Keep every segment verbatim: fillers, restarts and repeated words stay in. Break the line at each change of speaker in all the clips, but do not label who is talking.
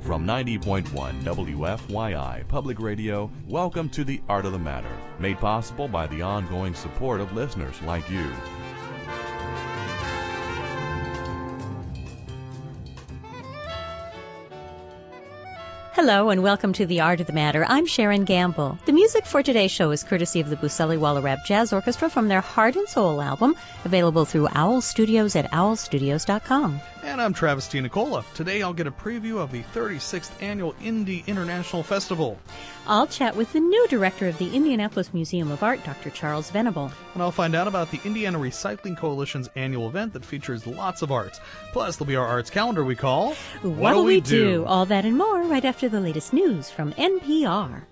From ninety point one W F Y I Public Radio, welcome to The Art of the Matter, made possible by the ongoing support of listeners like you.
Hello and welcome to The Art of the Matter. I'm Sharon Gamble. The music for today's show is courtesy of the Buseli Walarab Jazz Orchestra from their Heart and Soul album, available through Owl Studios at owl studios dot com.
And I'm Travis T. Nicola. Today I'll get a preview of the thirty-sixth Annual Indie International Festival.
I'll chat with the new director of the Indianapolis Museum of Art, Doctor Charles Venable.
And I'll find out about the Indiana Recycling Coalition's annual event that features lots of arts. Plus, there'll be our arts calendar we call
What'll, What'll We Do? do? All that and more right after the latest news from N P R.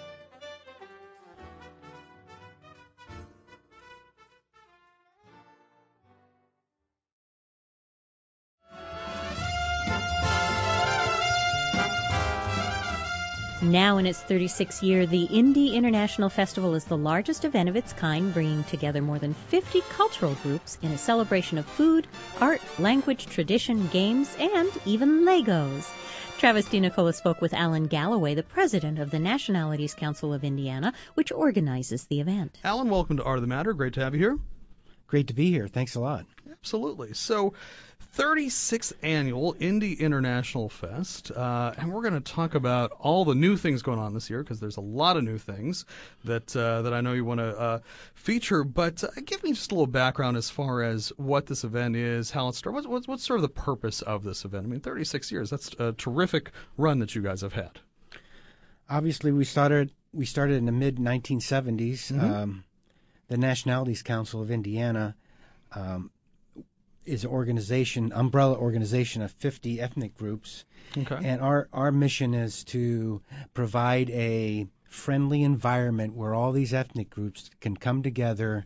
Now in its thirty-sixth year, the Indie International Festival is the largest event of its kind, bringing together more than fifty cultural groups in a celebration of food, art, language, tradition, games, and even Legos. Travis D. Nicola spoke with Alan Galloway, the president of the Nationalities Council of Indiana, which organizes the event.
Alan, welcome to Art of the Matter. Great to have you here.
Great to be here. Thanks a lot.
Absolutely. So, thirty-sixth Annual Indie International Fest, uh, and we're going to talk about all the new things going on this year, because there's a lot of new things that uh, that I know you want to uh, feature. But uh, give me just a little background as far as what this event is, how it started. What's, what's, what's sort of the purpose of this event? I mean, thirty-six years, that's a terrific run that you guys have had.
Obviously, we started we started in the mid nineteen seventies.
Mm-hmm.
Um, the Nationalities Council of Indiana um, is an organization, umbrella organization of fifty ethnic groups.
Okay.
And our, our mission is to provide a friendly environment where all these ethnic groups can come together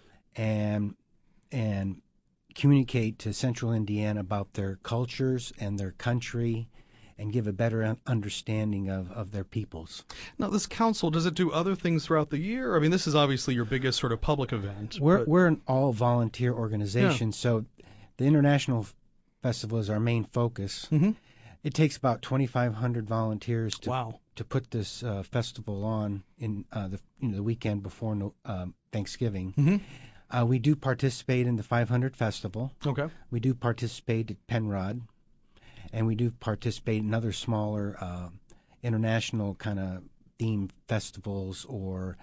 and and communicate to Central Indiana about their cultures and their country and give a better understanding of, of their peoples.
Now, this council, does it do other things throughout the year? I mean, this is obviously your biggest sort of public event.
We're,
but...
we're an all-volunteer organization, yeah. So the International Festival is our main focus.
Mm-hmm.
It takes about twenty-five hundred volunteers to
wow.
to put this uh, festival on in uh, the you know, the weekend before no, um, Thanksgiving.
Mm-hmm.
Uh, we do participate in the five hundred Festival.
Okay.
We do participate at Penrod. And we do participate in other smaller uh, international kind of themed festivals or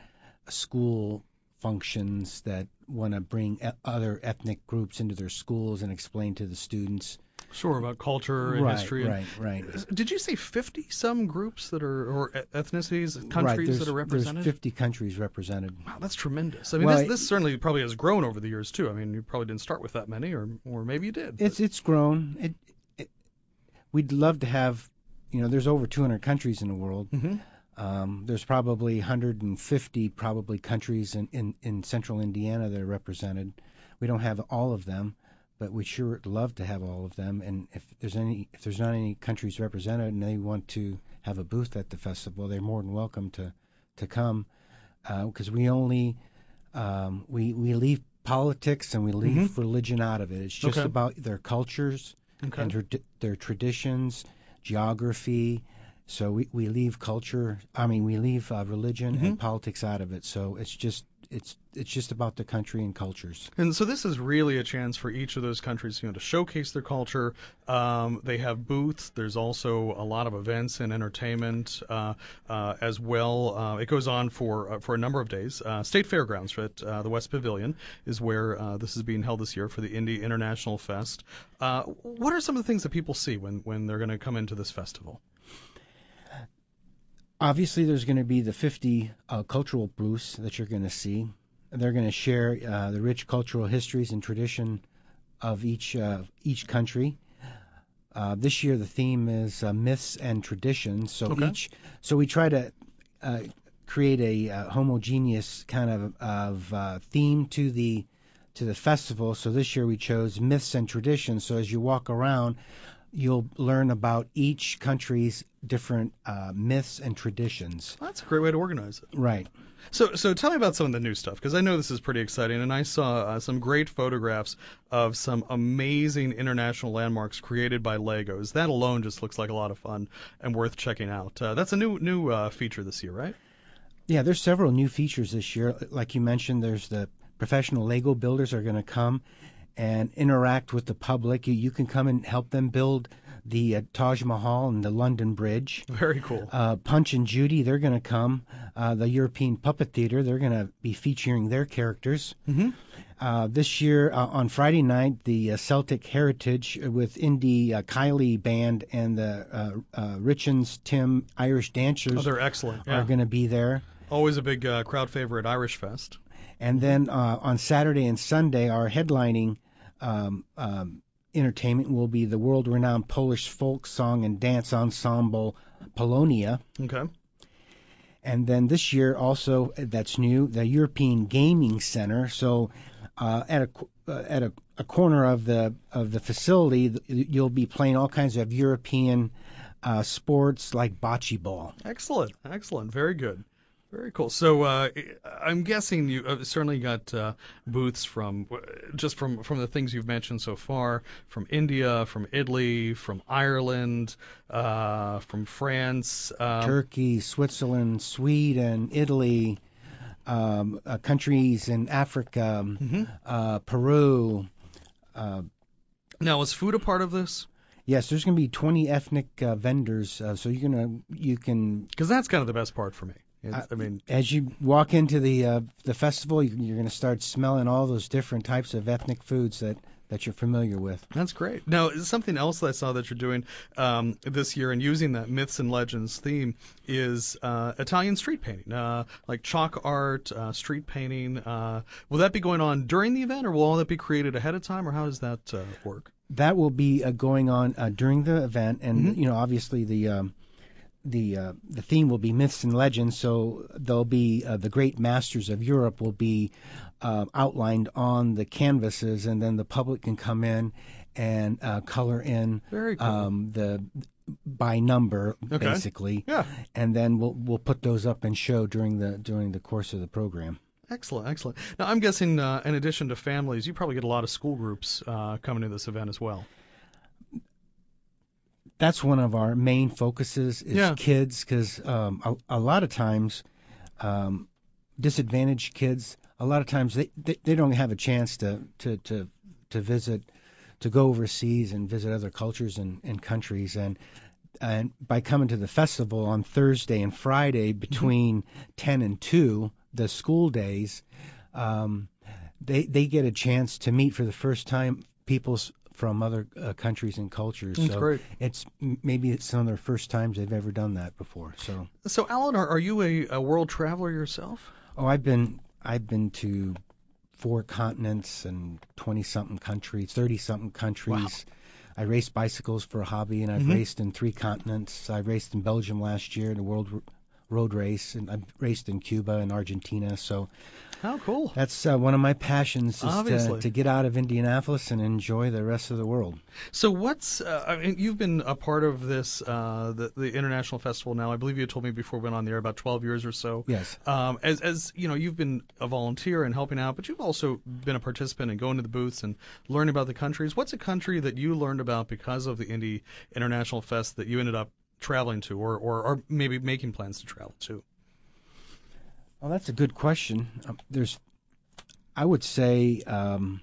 school functions that want to bring e- other ethnic groups into their schools and explain to the students.
Sure, about culture and
right,
history.
Right, right, right.
Did you say fifty some groups that are, or ethnicities, countries
right,
that are represented?
There's fifty countries represented.
Wow, that's tremendous. I mean,
well,
this, this certainly probably has grown over the years, too. I mean, you probably didn't start with that many, or or maybe you did.
It's It's grown. It, it, we'd love to have, you know, there's over two hundred countries in the world.
Mm-hmm.
Um, there's probably one hundred fifty probably countries in, in, in central Indiana that are represented. We don't have all of them, but we'd sure love to have all of them. And if there's any, if there's not any countries represented and they want to have a booth at the festival, they're more than welcome to, to come. Because uh, we only um, we we leave politics and we leave
mm-hmm.
religion out of it. It's just
okay.
about their cultures
okay.
and their, their traditions, geography. So we, we leave culture, I mean, we leave uh, religion
mm-hmm.
and politics out of it. So it's just it's it's just about the country and cultures.
And so this is really a chance for each of those countries, you know, to showcase their culture. Um, they have booths. There's also a lot of events and entertainment uh, uh, as well. Uh, it goes on for uh, for a number of days. Uh, State Fairgrounds at uh, the West Pavilion is where uh, this is being held this year for the Indie International Fest. Uh, what are some of the things that people see when, when they're going to come into this festival?
Obviously, there's going to be the fifty uh, cultural booths that you're going to see. They're going to share uh, the rich cultural histories and tradition of each uh, each country. Uh, this year, the theme is uh, myths and traditions. So
okay.
each, so we try to uh, create a uh, homogeneous kind of of uh, theme to the to the festival. So this year we chose myths and traditions. So as you walk around, you'll learn about each country's different uh, myths and traditions.
That's a great way to organize it.
Right.
So, so tell me about some of the new stuff, because I know this is pretty exciting, and I saw uh, some great photographs of some amazing international landmarks created by Legos. That alone just looks like a lot of fun and worth checking out. Uh, that's a new new uh, feature this year, right?
Yeah, there's several new features this year. Like you mentioned, there's the professional Lego builders are going to come and interact with the public. You, you can come and help them build the uh, Taj Mahal and the London Bridge.
Very cool.
Uh, Punch and Judy, they're going to come. Uh, the European Puppet Theater, they're going to be featuring their characters.
Mm-hmm.
Uh, this year, uh, on Friday night, the uh, Celtic Heritage with Indie uh, Kylie Band and the uh, uh, Richens Tim Irish Dancers
Oh, they're excellent. Yeah.
are going to be there.
Always a big uh, crowd favorite, Irish Fest.
And then uh, on Saturday and Sunday, our headlining um, um, entertainment will be the world-renowned Polish folk song and dance ensemble Polonia.
Okay.
And then this year also, that's new, the European Gaming Center. So uh, at a uh, at a, a corner of the of the facility, you'll be playing all kinds of European uh, sports like bocce ball.
Excellent. Excellent. Very good. Very cool. So uh, I'm guessing you uh, certainly got uh, booths from just from, from the things you've mentioned so far, from India, from Italy, from Ireland, uh, from France, um,
Turkey, Switzerland, Sweden, Italy, um, uh, countries in Africa,
mm-hmm.
uh, Peru. Uh,
now, is food a part of this?
Yes, there's going to be twenty ethnic uh, vendors, uh, so you're gonna you can
because that's kind of the best part for me. It's, I mean,
as you walk into the uh, the festival, you're going to start smelling all those different types of ethnic foods that, that you're familiar with.
That's great. Now, something else that I saw that you're doing um, this year and using that myths and legends theme is uh, Italian street painting, uh, like chalk art, uh, street painting. Uh, will that be going on during the event, or will all that be created ahead of time, or how does that uh, work?
That will be uh, going on uh, during the event, and
Mm-hmm.
you know, obviously the um, the uh, the theme will be myths and legends. So there'll be uh, the great masters of Europe will be uh, outlined on the canvases, and then the public can come in and uh, color in
Very cool.
um, the by number,
Okay.
basically.
Yeah.
And then we'll we'll put those up and show during the during the course of the program.
Excellent, excellent. Now, I'm guessing uh, in addition to families, you probably get a lot of school groups uh, coming to this event as well.
That's one of our main focuses is
Yeah.
kids, because um, a, a lot of times um, disadvantaged kids, a lot of times they, they, they don't have a chance to, to, to, to visit, to go overseas and visit other cultures and, and countries. And and by coming to the festival on Thursday and Friday between mm-hmm. ten and two, the school days, um, they they get a chance to meet for the first time people from other uh, countries and cultures.
That's
so
great.
It's maybe it's some of their first times they've ever done that before. So
So, Alan, are, are you a, a world traveler yourself?
oh, I've been I've been to four continents and twenty something countries, thirty something countries.
Wow.
I race bicycles for a hobby, and I've
Mm-hmm.
raced in three continents. I raced in Belgium last year in a world r- road race, and I've raced in Cuba and Argentina. So
How cool.
that's uh, one of my passions is
Obviously.
to, to get out of Indianapolis and enjoy the rest of the world.
So what's, uh, I mean, you've been a part of this, uh, the, the International Festival now. I believe you told me before we went on the air about twelve years or so.
Yes.
Um, as, as, you know, you've been a volunteer and helping out, but you've also been a participant and going to the booths and learning about the countries. What's a country that you learned about because of the Indy International Fest that you ended up traveling to, or, or, or maybe making plans to travel to?
Well, that's a good question. Um, there's, I would say, um,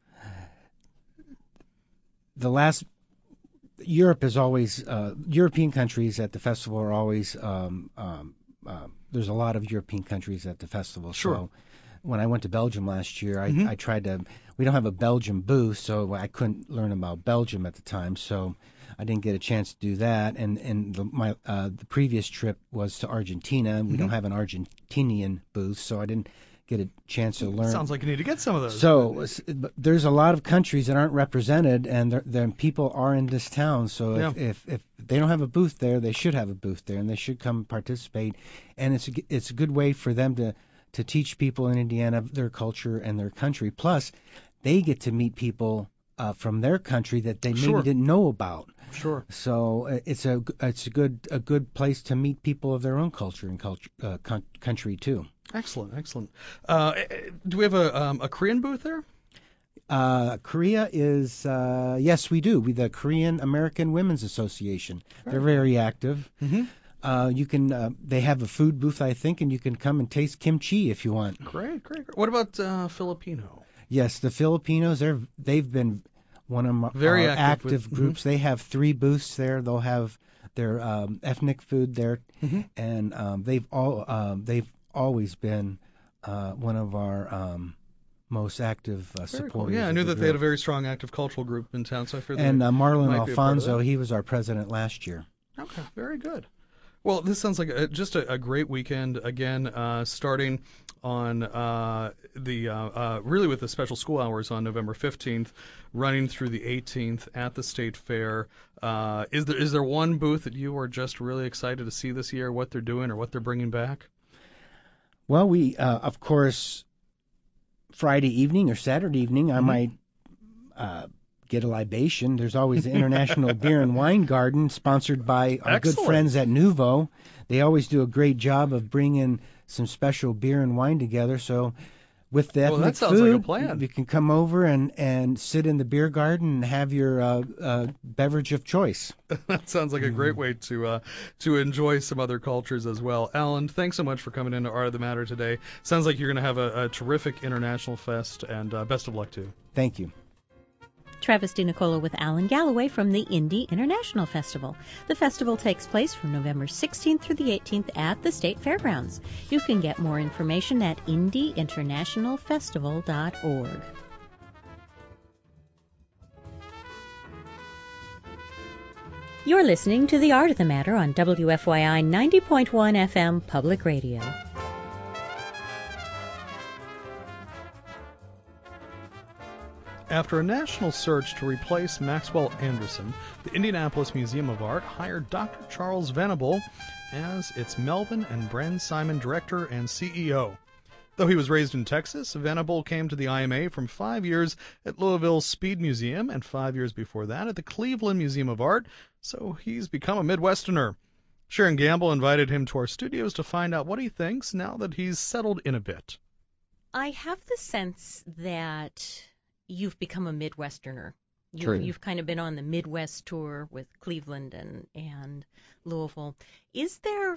the last Europe is always uh, European countries at the festival are always um, um, uh, there's a lot of European countries at the festival.
Sure.
So when I went to Belgium last year, I,
Mhm.
I tried to. We don't have a Belgium booth, so I couldn't learn about Belgium at the time. So I didn't get a chance to do that. And and the, my uh, the previous trip was to Argentina. We
Mhm.
don't have an Argentinian booth, so I didn't get a chance to learn.
Sounds like you need to get some of those.
So s- but there's a lot of countries that aren't represented, and their their people are in this town. So if,
Yeah.
if if they don't have a booth there, they should have a booth there, and they should come participate. And it's a, g- it's a good way for them to to teach people in Indiana their culture and their country. Plus, they get to meet people uh, from their country that they maybe
Sure.
didn't know about.
Sure.
So uh, it's a it's a good a good place to meet people of their own culture and culture uh, con- country too.
Excellent, excellent. Uh, do we have a um, a Korean booth there?
Uh, Korea is uh, yes, we do. We the Korean American Women's Association. They're very active.
Mm-hmm.
Uh, you can uh, they have a food booth, I think, and you can come and taste kimchi if you want.
Great, great, great. What about uh, Filipino?
Yes, the Filipinos they're they've been one of my,
Very
our
active
active,
with-
groups. They have three booths there. They'll have their um, ethnic food there,
Mm-hmm.
and um, they've all um, they've always been uh, one of our um, most active uh,
Very
supporters.
cool. Yeah, I
of
knew
the
that they had a
group.
very strong active cultural group in town, so I figured
And
that
uh, Marlon
might be a part of
Alfonso,
that.
he was our president last year.
Okay, very good. Well, this sounds like a, just a, a great weekend. Again, uh, starting on uh, the uh, uh, really with the special school hours on November fifteenth, running through the eighteenth at the State Fair. Uh, is there is there one booth that you are just really excited to see this year? What they're doing or what they're bringing back?
Well, we uh, of course Friday evening or Saturday evening, I
Mhm.
might uh, get a libation. There's always the International Beer and Wine Garden, sponsored by our good
Excellent.
friends at Nuvo. They always do a great job of bringing some special beer and wine together. So with the
Well, that
ethnic
sounds like a
food,
plan.
you can come over and, and sit in the beer garden and have your uh, uh, beverage of choice.
That sounds like a great way to uh, to enjoy some other cultures as well. Alan, thanks so much for coming into Art of the Matter today. Sounds like you're going to have a, a terrific international fest, and uh, best of luck too.
Thank you.
Travis DiNicola with Alan Galloway from the Indie International Festival. The festival takes place from November sixteenth through the eighteenth at the State Fairgrounds. You can get more information at indie international festival dot org. You're listening to The Art of the Matter on W F Y I ninety point one F M Public Radio.
After a national search to replace Maxwell Anderson, the Indianapolis Museum of Art hired Doctor Charles Venable as its Melvin and Bren Simon director and C E O. Though he was raised in Texas, Venable came to the I M A from five years at Louisville's Speed Museum and five years before that at the Cleveland Museum of Art, so he's become a Midwesterner. Sharon Gamble invited him to our studios to find out what he thinks now that he's settled in a bit.
I have the sense that you've become a Midwesterner. You've,
True.
you've kind of been on the Midwest tour with Cleveland and, and Louisville. Is there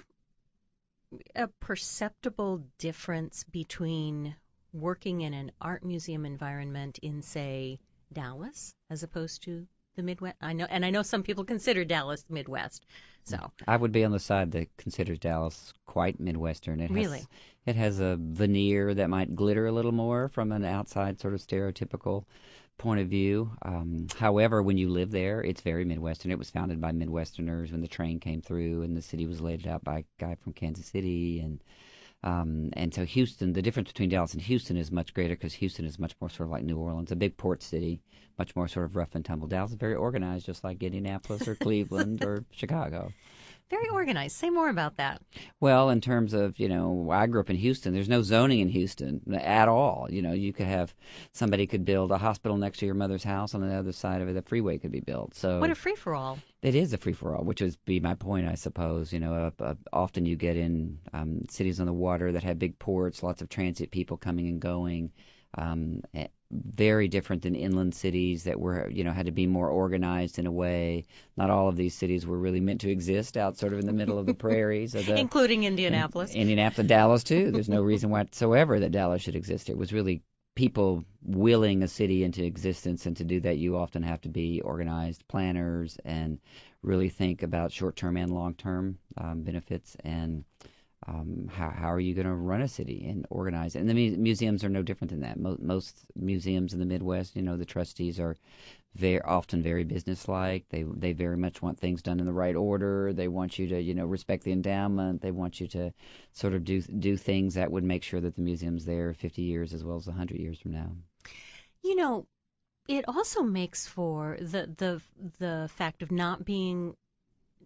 a perceptible difference between working in an art museum environment in, say, Dallas as opposed to the Midwest? I know, and I know some people consider Dallas Midwest. So
I would be on the side that considers Dallas quite Midwestern. It
Really?
Has, it has a veneer that might glitter a little more from an outside sort of stereotypical point of view. Um, however, when you live there, it's very Midwestern. It was founded by Midwesterners when the train came through, and the city was laid out by a guy from Kansas City. And um, and so Houston, the difference between Dallas and Houston is much greater because Houston is much more sort of like New Orleans, a big port city, much more sort of rough and tumble. Dallas is very organized, just like Indianapolis or Cleveland or Chicago.
very organized. Say more about that.
Well, in terms of, you know, I grew up in Houston. There's no zoning in Houston at all. You know, you could have somebody could build a hospital next to your mother's house. On the other side of it, a freeway could be built. So
What a free-for-all.
it is a free-for-all, which would be my point, I suppose. You know, uh, uh, often you get in um, cities on the water that have big ports, lots of transit people coming and going. Um, eh, very different than inland cities that were, you know, had to be more organized in a way. Not all of these cities were really meant to exist out sort of in the middle of the prairies. Of the,
Including Indianapolis.
Indianapolis, Dallas too. There's no reason whatsoever that Dallas should exist. It was really people willing a city into existence, and to do that you often have to be organized planners and really think about short-term and long-term um, benefits and um, how, how are you going to run a city and organize it. And the mu- museums are no different than that. Mo- most museums in the Midwest, you know, the trustees are very often very businesslike. They they very much want things done in the right order. They want you to, you know, respect the endowment. They want you to sort of do do things that would make sure that the museum's there fifty years as well as one hundred years from now.
You know, it also makes for the the the fact of not being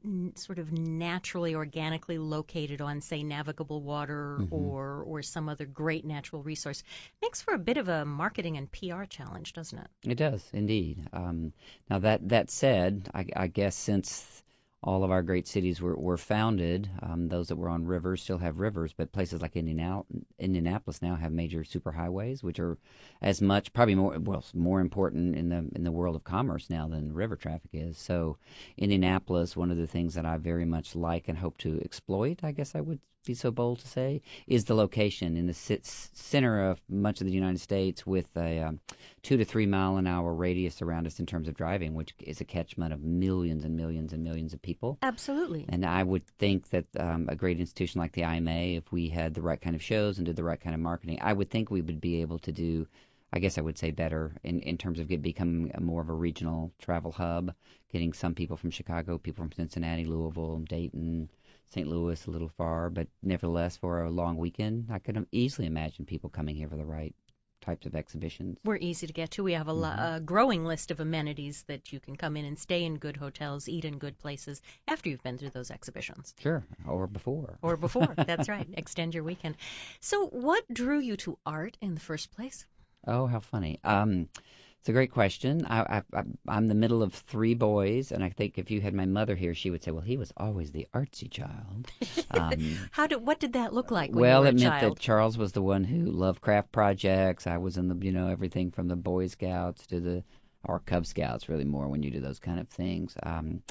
n- sort of naturally, organically located on, say, navigable water
Mm-hmm.
or or some other great natural resource, makes for a bit of a marketing and P R challenge, doesn't it?
It does, indeed. Um, now, that that said, I, I guess since all of our great cities were, were founded, um, those that were on rivers still have rivers, but places like Indiana, Indianapolis now have major superhighways, which are as much, probably more, well, more important in the in the world of commerce now than river traffic is. So, Indianapolis, one of the things that I very much like and hope to exploit, I guess I would be so bold to say, is the location in the c- center of much of the United States, with a um, two to three mile an hour radius around us in terms of driving, which is a catchment of millions and millions and millions of people.
Absolutely.
And I would think that um, a great institution like the I M A, if we had the right kind of shows and did the right kind of marketing, I would think we would be able to do, I guess I would say, better in, in terms of get, becoming a more of a regional travel hub, getting some people from Chicago, people from Cincinnati, Louisville, Dayton, Saint Louis, a little far, but nevertheless, for a long weekend, I could easily imagine people coming here for the right types of exhibitions.
We're easy to get to. We have a,
Mm-hmm.
lo- a growing list of amenities that you can come in and stay in good hotels, eat in good places after you've been through those exhibitions.
Sure, or before.
Or before. That's right. Extend your weekend. So what drew you to art in the first place?
Oh, how funny. Um, it's a great question. I, I, I'm the middle of three boys, and I think if you had my mother here, she would say, well, he was always the artsy child. Um,
How did what did that look like when
well,
you were
it
a
meant
child?
that Charles was the one who loved craft projects. I was in the, you know, everything from the Boy Scouts to the, or Cub Scouts, really more when you do those kind of things. Um,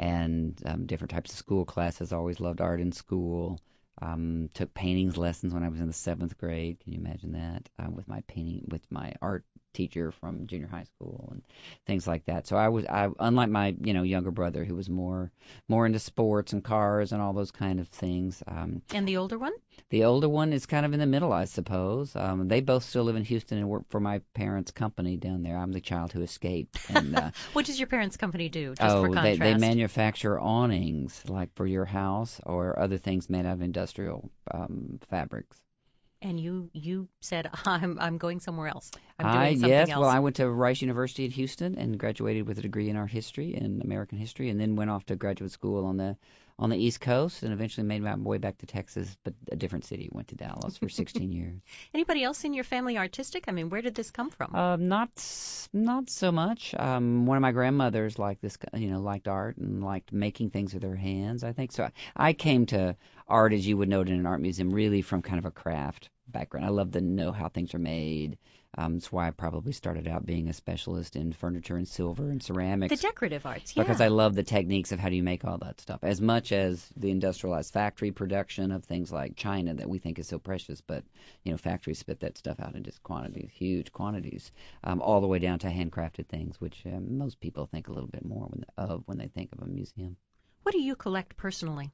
and um, different types of school classes. Always loved art in school. Um, took paintings lessons when I was in the seventh grade. Can you imagine that? Um, with my painting, with my art teacher from junior high school and things like that. So I was, I unlike my, you know, younger brother who was more, more into sports and cars and all those kind of things. Um,
And the older one?
the older one is kind of in the middle, I suppose. Um, they both still live in Houston and work for my parents' company down there. I'm the child who escaped. And uh,
What does your parents' company do, just
oh,
for
they,
contrast?
they manufacture awnings, like for your house, or other things made out of industrial um, fabrics.
And you you said, I'm I'm going somewhere else. I'm
I
doing something
yes,
else.
well, I went to Rice University in Houston and graduated with a degree in art history and American history, and then went off to graduate school on the on the East Coast, and eventually made my way back to Texas, but a different city. Went to Dallas for sixteen years.
Anybody else in your family artistic? I mean, where did this come from?
Um, not not so much. Um, one of my grandmothers liked this, you know, liked art and liked making things with her hands. I think so. I, I came to art, as you would note, in an art museum, really from kind of a craft background. I love to know how things are made. Um, that's why I probably started out being a specialist in furniture and silver and ceramics.
The decorative arts, yeah.
Because I love the techniques of how do you make all that stuff, as much as the industrialized factory production of things like China that we think is so precious, but you know, factories spit that stuff out in just quantities, huge quantities, um, all the way down to handcrafted things, which um, most people think a little bit more when, of when they think of a museum.
What do you collect personally?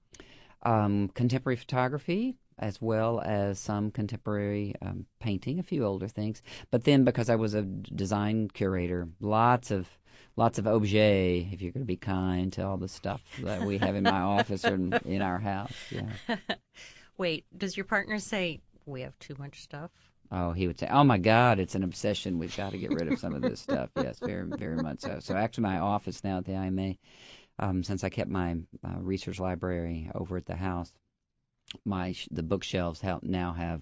Um, contemporary photography, as well as some contemporary um, painting, a few older things. But then, because I was a design curator, lots of lots of objet, if you're going to be kind, to all the stuff that we have in my office or in, in our house. Yeah.
Wait, does your partner say we have too much stuff?
Oh, he would say, "Oh my God, it's an obsession. We've got to get rid of some of this stuff." Yes, very, very much so. So actually, my office now at the I M A, um, since I kept my uh, research library over at the house, my sh- the bookshelves ha- now have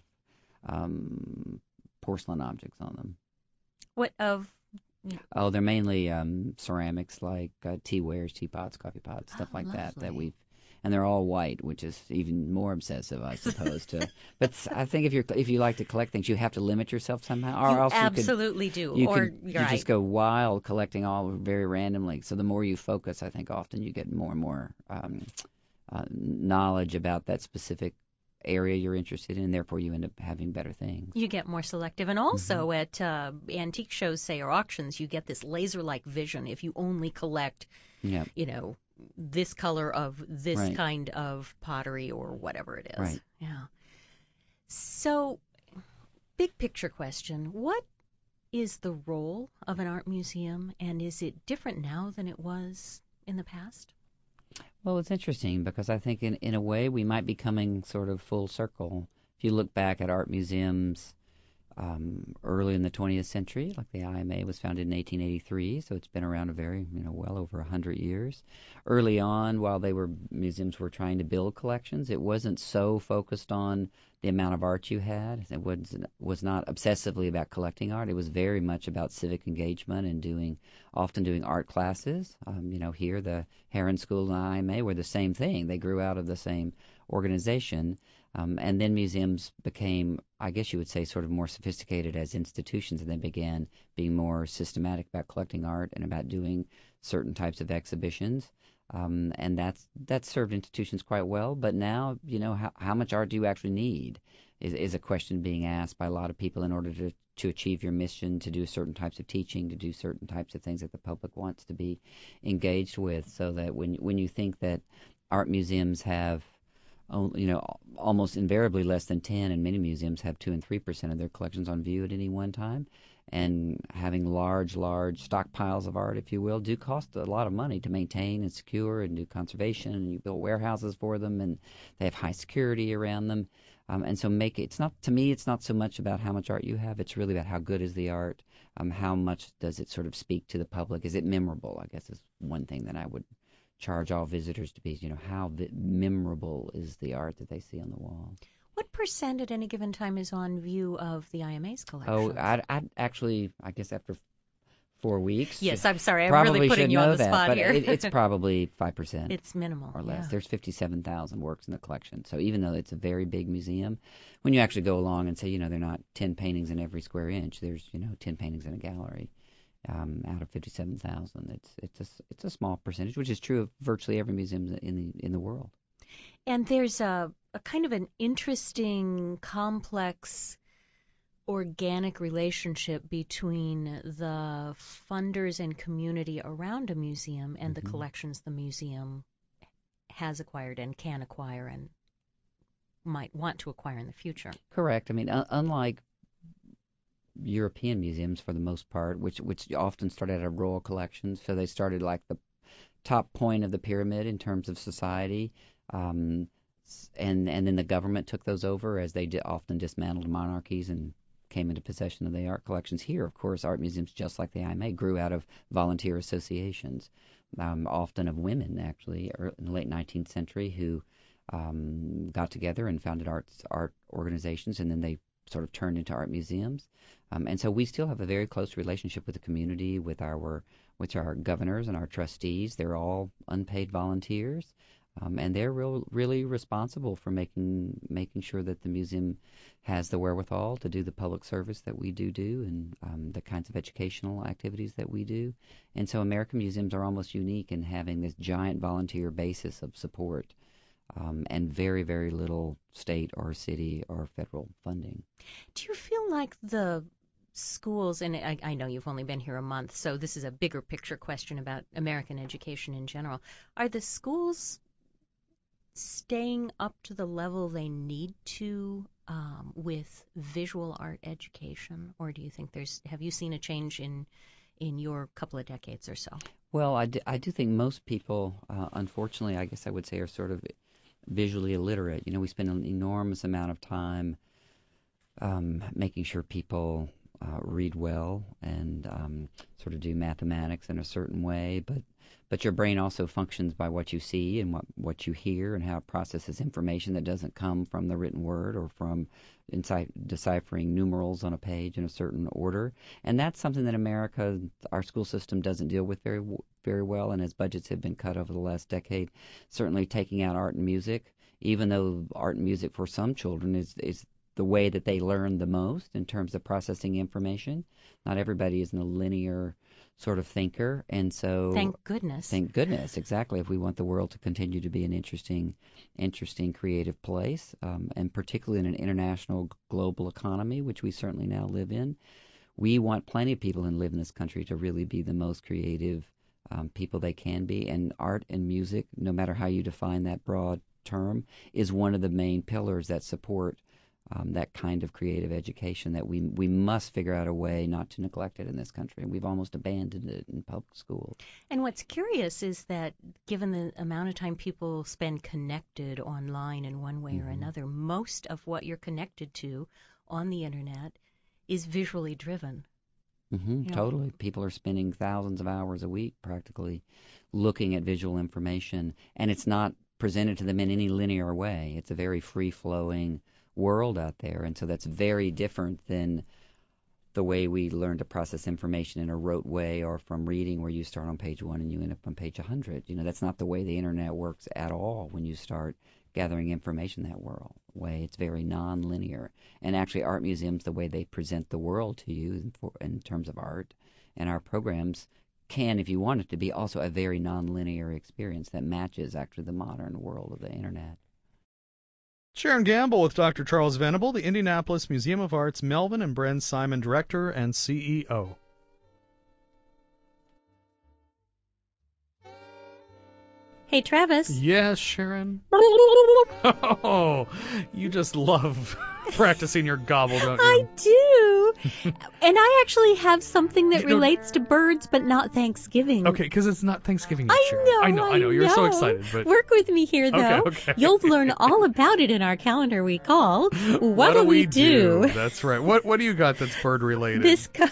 um, porcelain objects on them.
What of?
Oh, they're mainly um, ceramics, like uh, teawares, teapots, coffee pots, stuff
Oh,
like that. That
lovely.
we've, and they're all white, which is even more obsessive, I suppose. to, but I think if you're if you like to collect things, you have to limit yourself somehow, or
You
else
absolutely do.
you could you,
or
could,
you're
you
right.
just go wild collecting all very randomly. So the more you focus, I think often you get more and more um, uh, knowledge about that specific area you're interested in, and therefore you end up having better things.
You get more selective. And also at uh, antique shows, say, or auctions, you get this laser-like vision if you only collect,
Yeah.
you know, this color of this
Right.
kind of pottery or whatever it is.
Right.
Yeah. So, big picture question. What is the role of an art museum, and is it different now than it was in the past?
Well, it's interesting because I think in, in a way we might be coming sort of full circle. If you look back at art museums um, early in the twentieth century. Like the I M A was founded in eighteen eighty-three, so it's been around a very, you know, well over one hundred years. Early on, while they were museums were trying to build collections, it wasn't so focused on the amount of art you had. It was was not obsessively about collecting art. It was very much about civic engagement and doing, often doing art classes. Um, you know, here the Heron School and I M A were the same thing. They grew out of the same organization. Um, and then museums became, I guess you would say, sort of more sophisticated as institutions, and they began being more systematic about collecting art and about doing certain types of exhibitions. Um, and that's that served institutions quite well. But now, you know, how, how much art do you actually need is, is a question being asked by a lot of people in order to, to achieve your mission, to do certain types of teaching, to do certain types of things that the public wants to be engaged with. So that when when you think that art museums have you know, almost invariably less than ten, and many museums have two and three percent of their collections on view at any one time. And having large, large stockpiles of art, if you will, do cost a lot of money to maintain and secure and do conservation. And you build warehouses for them, and they have high security around them. Um, and so make it, it's not, to me, it's not so much about how much art you have. It's really about how good is the art. Um, how much does it sort of speak to the public? Is it memorable? I guess is one thing that I would charge all visitors to be, you know, how vi- memorable is the art that they see on the wall.
What percent at any given time is on view of the I M A's collection?
Oh, I'd, I'd actually, I guess after four weeks.
Yes, I'm sorry, I'm
probably
really putting
should
you
know
on the
that,
spot
but
here.
it, it's probably five percent.
It's minimal,
or less.
Yeah.
There's fifty-seven thousand works in the collection. So even though it's a very big museum, when you actually go along and say, you know, they're not ten paintings in every square inch, there's, you know, ten paintings in a gallery. Um, out of fifty-seven thousand, it's it's a it's a small percentage, which is true of virtually every museum in the in the world.
And there's a, a kind of an interesting, complex, organic relationship between the funders and community around a museum and
Mm-hmm.
the collections the museum has acquired and can acquire and might want to acquire in the future.
Correct. I mean, un- unlike European museums for the most part, which which often started at royal collections, so they started like the top point of the pyramid in terms of society, um, and and then the government took those over as they di- often dismantled monarchies and came into possession of the art collections. Here, of course, art museums, just like the I M A, grew out of volunteer associations, um, often of women actually, in the late nineteenth century, who um, got together and founded arts art organizations, and then they sort of turned into art museums. Um, and so we still have a very close relationship with the community, with our with our governors and our trustees. They're all unpaid volunteers, um, and they're real, really responsible for making making sure that the museum has the wherewithal to do the public service that we do do, and um, the kinds of educational activities that we do. And so American museums are almost unique in having this giant volunteer basis of support. Um, and very, very little state or city or federal funding.
Do you feel like the schools, and I, I know you've only been here a month, so this is a bigger picture question about American education in general, are the schools staying up to the level they need to um, with visual art education, or do you think there's, have you seen a change in in your couple of decades or so?
Well, I do, I do think most people, uh, unfortunately, I guess I would say, are sort of visually illiterate. You know, we spend an enormous amount of time um, making sure people uh, read well and um, sort of do mathematics in a certain way, but but your brain also functions by what you see and what what you hear and how it processes information that doesn't come from the written word or from inside deciphering numerals on a page in a certain order. And that's something that America, our school system, doesn't deal with very very well. And as budgets have been cut over the last decade, certainly taking out art and music, even though art and music for some children is is the way that they learn the most in terms of processing information. Not everybody is in a linear sort of thinker, and so
thank goodness.
Thank goodness, exactly. If we want the world to continue to be an interesting, interesting, creative place, um, and particularly in an international, global economy, which we certainly now live in, we want plenty of people who live in this country to really be the most creative um, people they can be. And art and music, no matter how you define that broad term, is one of the main pillars that support Um, that kind of creative education that we we must figure out a way not to neglect it in this country. And we've almost abandoned it in public schools.
And what's curious is that given the amount of time people spend connected online in one way
Mm-hmm.
or another, most of what you're connected to on the internet is visually driven.
Mm-hmm,
Yeah.
Totally. People are spending thousands of hours a week practically looking at visual information, and it's not presented to them in any linear way. It's a very free-flowing world out there, and so that's very different than the way we learn to process information in a rote way or from reading where you start on page one and you end up on page one hundred. You know, that's not the way the internet works at all when you start gathering information that world way. It's very non-linear. And actually art museums, the way they present the world to you in, for, in terms of art and our programs can, if you want it to be, also a very non-linear experience that matches actually the modern world of the internet.
Sharon Gamble with Doctor Charles Venable, the Indianapolis Museum of Art's Melvin and Bren Simon Director and C E O.
Hey, Travis.
Yes, Sharon. Oh, you just love practicing your gobble, don't you?
I do. And I actually have something that
You know-
relates to birds, but not Thanksgiving.
Okay, because it's not Thanksgiving yet,
I
Sharon.
know.
I know, I know. You're so
know.
excited, but
Work with me here,
Okay,
though.
okay.
You'll learn all about it in our calendar we call What,
do
we do?
That's right. What What do you got that's bird related?
This co-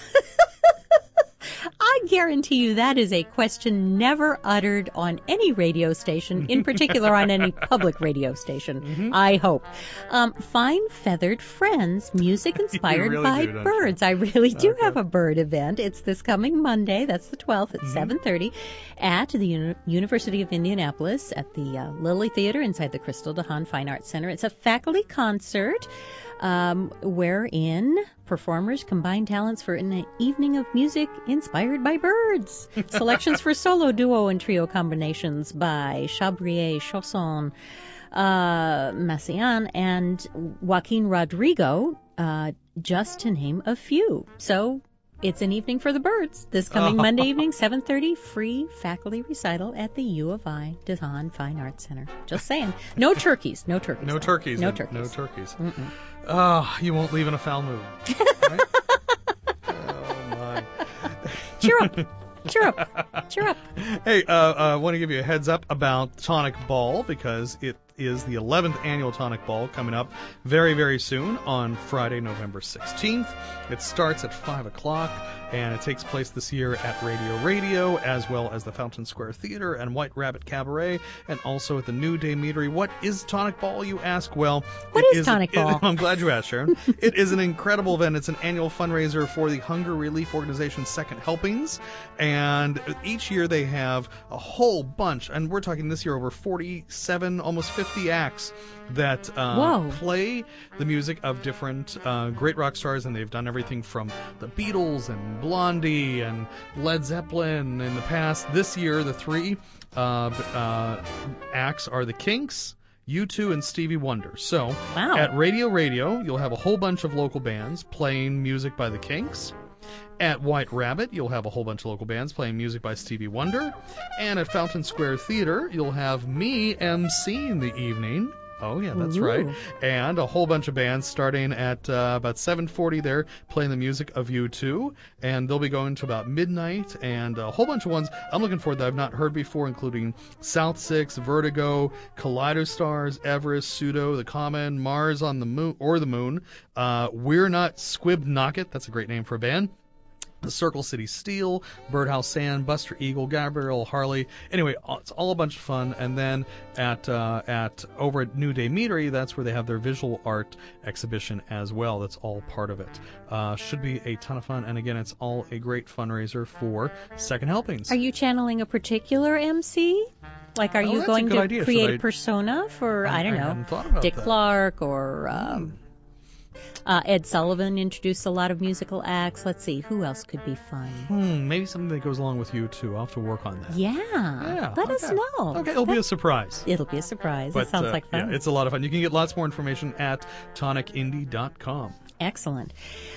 I guarantee you that is a question never uttered on any radio station, in particular on any public radio station,
Mm-hmm.
I hope. Um, Fine Feathered Friends, music inspired
really
by
do, don't you?
birds. I really do
Okay.
have a bird event. It's this coming Monday, that's the twelfth
Mm-hmm.
at seven thirty at the Uni- University of Indianapolis at the uh, Lilly Theater inside the Crystal DeHaan Fine Arts Center. It's a faculty concert um, wherein performers combine talents for an evening of music inspired by birds. Selections for solo, duo, and trio combinations by Chabrier, Chausson, uh, Massian, and Joaquin Rodrigo, uh, just to name a few. So it's an evening for the birds. This coming Monday evening, seven thirty, free faculty recital at the U of I DeHaan Fine Arts Center. Just saying. No turkeys. No turkeys.
no
though.
turkeys.
No
in-
turkeys.
No turkeys.
Mm-mm.
Oh, you won't leave in a foul mood. Right? Oh, my.
Cheer up. Cheer up. Cheer up.
Hey, uh, I uh, want to give you a heads up about Tonic Ball because it is the eleventh annual Tonic Ball coming up very, very soon on Friday, November sixteenth. It starts at five o'clock, and it takes place this year at Radio Radio, as well as the Fountain Square Theater and White Rabbit Cabaret, and also at the New Day Meadery. What is Tonic Ball, you ask? Well,
What
it
is Tonic
it-
Ball?
I'm glad you asked, Sharon. It is an incredible event. It's an annual fundraiser for the Hunger Relief Organization Second Helpings, and each year they have a whole bunch, and we're talking this year over forty-seven, almost fifty acts that uh,
Whoa.
play the music of different uh, great rock stars, and they've done everything from the Beatles and Blondie and Led Zeppelin in the past. This year, the three uh, b- uh, acts are the Kinks, U two, and Stevie Wonder. So
Wow.
at Radio Radio, you'll have a whole bunch of local bands playing music by the Kinks. At White Rabbit, you'll have a whole bunch of local bands playing music by Stevie Wonder. And at Fountain Square Theater, you'll have me emceeing the evening. Oh, yeah, that's
Ooh.
right. And a whole bunch of bands starting at uh, about seven forty there playing the music of U two. And they'll be going to about midnight. And a whole bunch of ones I'm looking for that I've not heard before, including South Six, Vertigo, Kaleidostars, Everest, Pseudo, The Common, Mars on the Moon, or the Moon. Uh, We're Not Squib Knocket. That's a great name for a band. The Circle City Steel, Birdhouse Sand, Buster Eagle, Gabrielle Harley. Anyway, it's all a bunch of fun. And then at uh, at over at New Day Meadery, that's where they have their visual art exhibition as well. That's all part of it. Uh, should be a ton of fun. And again, it's all a great fundraiser for Second Helpings.
Are you channeling a particular M C? Like, are
Oh,
you
that's a
going
good
to
idea.
create
Should I-
a persona for, I, don't know,
hadn't thought about
Dick
that.
Clark or um, uh, Ed Sullivan introduced a lot of musical acts. Let's see, who else could be fun?
Hmm, maybe something that goes along with you too. I'll have to work on that.
Yeah,
Yeah,
let us
okay.
know.
Okay, it'll be a
That-
surprise.
It'll be a surprise.
But
it sounds
uh,
like fun.
yeah, it's a lot of fun. You can get lots more information at tonic indie dot com.
Excellent.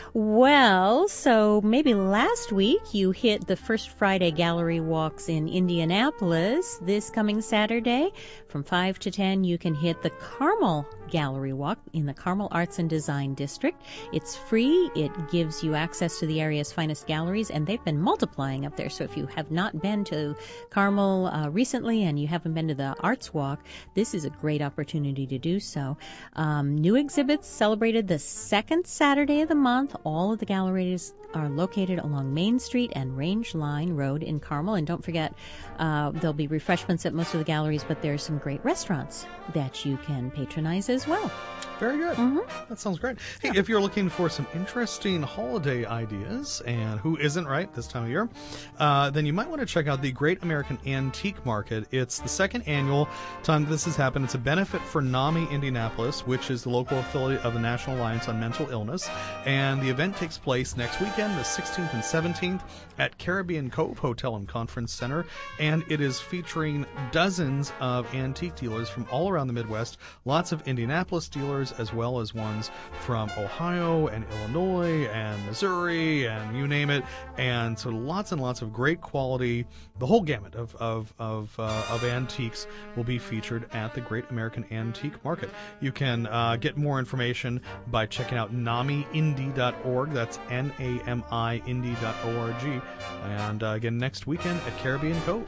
Well, so maybe last week you hit the First Friday Gallery Walks in Indianapolis. This coming Saturday from five to ten you can hit the Carmel Gallery Walk in the Carmel Arts and Design Design District. It's free. It gives you access to the area's finest galleries, and they've been multiplying up there. So if you have not been to Carmel uh, recently and you haven't been to the Arts Walk, this is a great opportunity to do so. Um, new exhibits celebrated the second Saturday of the month. All of the galleries are located along Main Street and Range Line Road in Carmel. And don't forget, uh, there'll be refreshments at most of the galleries, but there's some great restaurants that you can patronize as well.
Very good.
Mm-hmm.
That sounds great. Hey,
Yeah.
if you're looking for some interesting holiday ideas, and who isn't, right, this time of year, uh, then you might want to check out the Great American Antique Market. It's the second annual time this has happened. It's a benefit for NAMI Indianapolis, which is the local affiliate of the National Alliance on Mental Illness. And the event takes place next weekend, the sixteenth and seventeenth, at Caribbean Cove Hotel and Conference Center. And it is featuring dozens of antique dealers from all around the Midwest, lots of Indianapolis dealers, as well as ones from Ohio and Illinois and Missouri and you name it. And so lots and lots of great quality, the whole gamut of of of, uh, of antiques will be featured at the Great American Antique Market. You can uh, get more information by checking out nami indy dot org. That's N A M I indy dot org. And uh, again, next weekend at Caribbean Cove.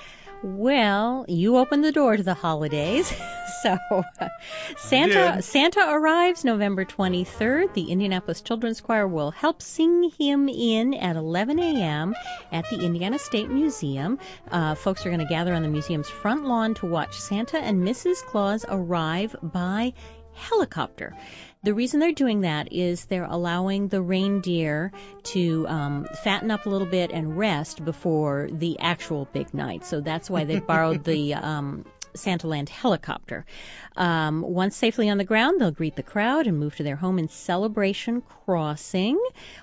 Well, you opened the door to the holidays. So uh, Santa
did.
Santa arrives November twenty-third. The Indianapolis Children's Choir will help sing him in at eleven a.m. at the Indiana State Museum. Uh, folks are going to gather on the museum's front lawn to watch Santa and Missus Claus arrive by helicopter. The reason they're doing that is they're allowing the reindeer to um, fatten up a little bit and rest before the actual big night. So that's why they borrowed the um, Santaland helicopter. Um, once safely on the ground, they'll greet the crowd and move to their home in Celebration Crossing.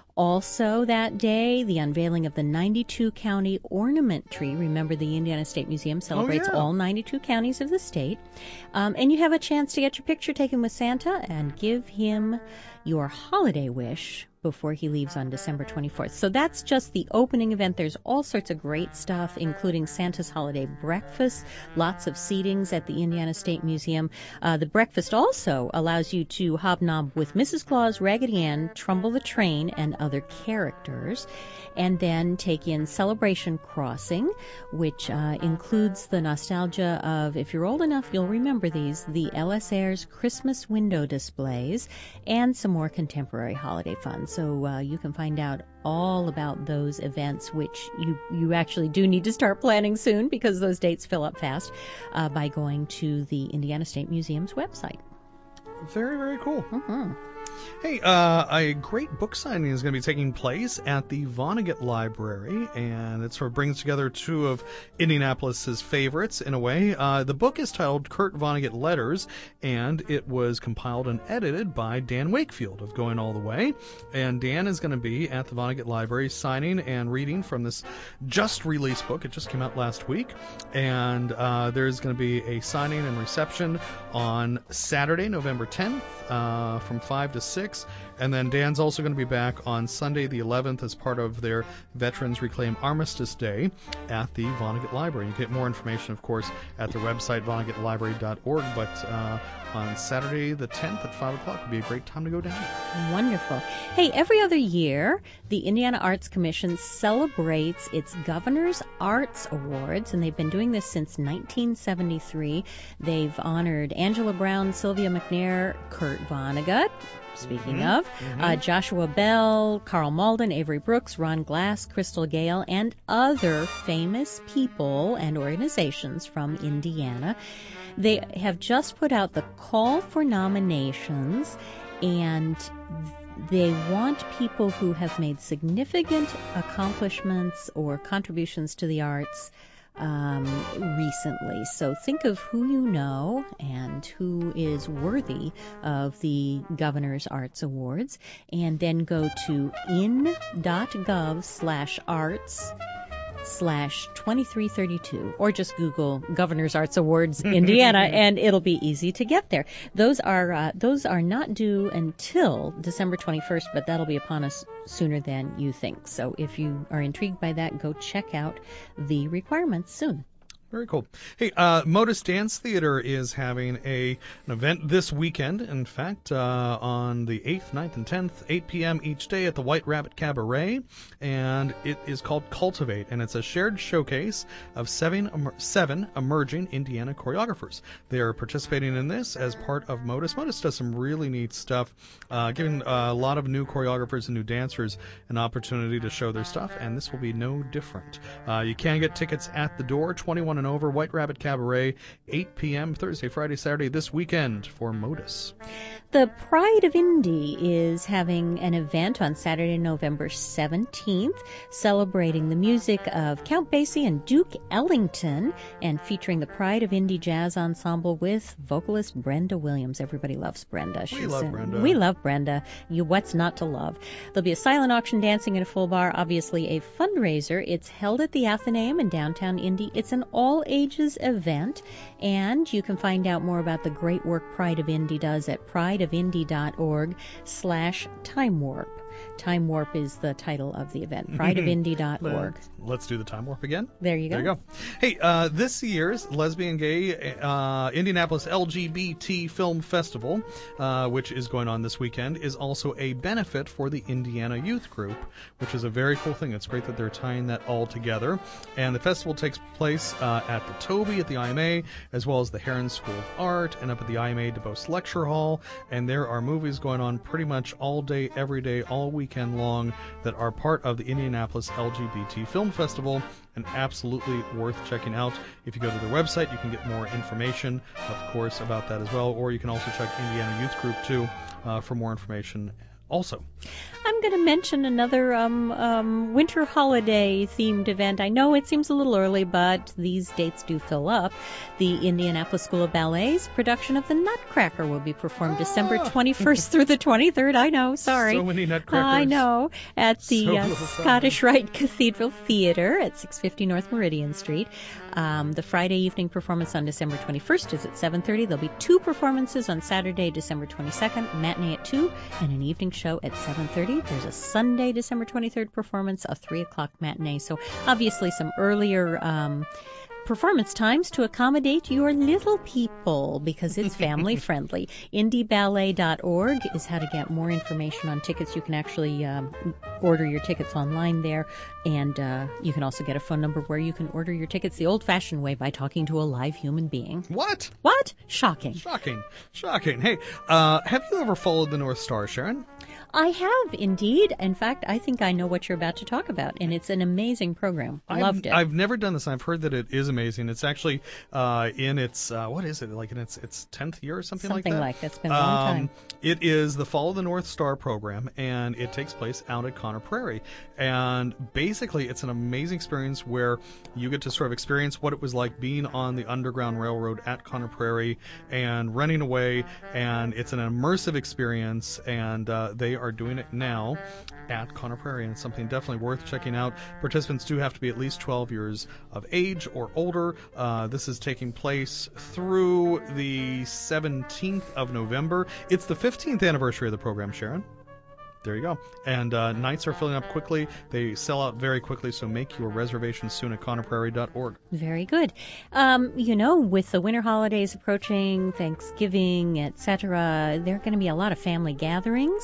Also that day, the unveiling of the ninety-two county ornament tree. Remember, the Indiana State Museum celebrates
Oh, yeah.
all ninety-two counties of the state. Um, and you have a chance to get your picture taken with Santa and give him your holiday wish before he leaves on December twenty-fourth. So that's just the opening event. There's all sorts of great stuff, including Santa's holiday breakfast, lots of seatings at the Indiana State Museum. Uh, the breakfast also allows you to hobnob with Missus Claus, Raggedy Ann, Trumbull the Train, and other characters, and then take in Celebration Crossing, which uh, includes the nostalgia of, if you're old enough, you'll remember these, the L S Airs Christmas window displays, and some more contemporary holiday fun. So uh, you can find out all about those events, which you, you actually do need to start planning soon because those dates fill up fast, uh, by going to the Indiana State Museum's website.
Very, very cool.
Mm-hmm.
Hey, uh, a great book signing is going to be taking place at the Vonnegut Library, and it sort of brings together two of Indianapolis's favorites in a way. Uh, the book is titled Kurt Vonnegut Letters, and it was compiled and edited by Dan Wakefield of Going All the Way. And Dan is going to be at the Vonnegut Library signing and reading from this just-released book. It just came out last week, and uh, there's going to be a signing and reception on Saturday, November tenth, uh, from five to six, and then Dan's also going to be back on Sunday the eleventh as part of their Veterans Reclaim Armistice Day at the Vonnegut Library. You can get more information, of course, at their website, vonnegut library dot org, but uh, on Saturday the tenth at five o'clock would be a great time to go down.
Wonderful. Hey, every other year, the Indiana Arts Commission celebrates its Governor's Arts Awards, and they've been doing this since nineteen seventy-three. They've honored Angela Brown, Sylvia McNair, Kurt Vonnegut, speaking
Mhm.
of,
Mhm.
uh, Joshua Bell, Carl Malden, Avery Brooks, Ron Glass, Crystal Gale, and other famous people and organizations from Indiana. They have just put out the call for nominations, and they want people who have made significant accomplishments or contributions to the arts um, recently. So think of who you know and who is worthy of the Governor's Arts Awards, and then go to in.gov slash arts slash twenty-three thirty-two, or just Google Governor's Arts Awards Indiana, and it'll be easy to get there. Those are uh, those are not due until December twenty-first, but that'll be upon us sooner than you think. So if you are intrigued by that, go check out the requirements soon.
Very cool. Hey, uh, Modus Dance Theater is having a an event this weekend. In fact, uh, on the eighth, ninth, and tenth, eight p.m. each day at the White Rabbit Cabaret, and it is called Cultivate, and it's a shared showcase of seven, seven emerging Indiana choreographers. They are participating in this as part of Modus. Modus does some really neat stuff, uh, giving uh, a lot of new choreographers and new dancers an opportunity to show their stuff, and this will be no different. Uh, you can get tickets at the door, twenty-one and over, White Rabbit Cabaret, eight p.m. Thursday, Friday, Saturday this weekend for Modus.
The Pride of Indy is having an event on Saturday, November seventeenth, celebrating the music of Count Basie and Duke Ellington, and featuring the Pride of Indy Jazz Ensemble with vocalist Brenda Williams. Everybody loves Brenda.
We
She's
love
a,
Brenda.
We love Brenda. You, what's not to love? There'll be a silent auction, dancing, and a full bar. Obviously, a fundraiser. It's held at the Athenaeum in downtown Indy. It's an all-ages event, and you can find out more about the great work Pride of Indy does at prideofindy.org slash time warp. Time Warp is the title of the event, prideofindy dot org.
Let's, let's do the Time Warp again.
There you go.
There you go. Hey, uh, this year's Lesbian Gay uh, Indianapolis L G B T Film Festival, uh, which is going on this weekend, is also a benefit for the Indiana Youth Group, which is a very cool thing. It's great that they're tying that all together. And the festival takes place uh, at the Toby at the I M A, as well as the Heron School of Art, and up at the I M A DeBose Lecture Hall. And there are movies going on pretty much all day, every day, all weekend long that are part of the Indianapolis L G B T Film Festival, and absolutely worth checking out. If you go to their website, you can get more information, of course, about that as well, or you can also check Indiana Youth Group too uh, for more information also.
I'm going to mention another um, um, winter holiday-themed event. I know it seems a little early, but these dates do fill up. The Indianapolis School of Ballet's production of The Nutcracker will be performed ah. December twenty-first through the twenty-third. I know, sorry.
So many Nutcrackers.
I know. At the
so
uh, Scottish Rite Cathedral Theater at six fifty North Meridian Street. Um, the Friday evening performance on December twenty-first is at seven thirty. There'll be two performances on Saturday, December twenty-second, a matinee at two, and an evening show at seven thirty. There's a Sunday, December twenty-third performance, a three o'clock matinee. So obviously some earlier um, performance times to accommodate your little people because it's family friendly. Indy Ballet dot org is how to get more information on tickets. You can actually um, order your tickets online there, and uh, you can also get a phone number where you can order your tickets the old-fashioned way by talking to a live human being.
What?
What? Shocking.
Shocking. Shocking. Hey, uh, have you ever followed the North Star, Sharon?
I have, indeed. In fact, I think I know what you're about to talk about, and it's an amazing program. Loved
I've,
it.
I've never done this, and I've heard that it is amazing. It's actually uh, in its, uh, what is it, like in its its tenth year or something,
something
like that?
Something like that. It's been a long
um,
time.
It is the Follow the North Star program, and it takes place out at Conner Prairie. And basically, it's an amazing experience where you get to sort of experience what it was like being on the Underground Railroad at Conner Prairie and running away, and it's an immersive experience, and uh, they are doing it now at Conner Prairie, and it's something definitely worth checking out. Participants do have to be at least twelve years of age or older. Uh, this is taking place through the seventeenth of November. It's the fifteenth anniversary of the program, Sharon. There you go. And uh, nights are filling up quickly. They sell out very quickly, so make your reservations soon at conner prairie dot org.
Very good. Um, you know, with the winter holidays approaching, Thanksgiving, et cetera, there are going to be a lot of family gatherings.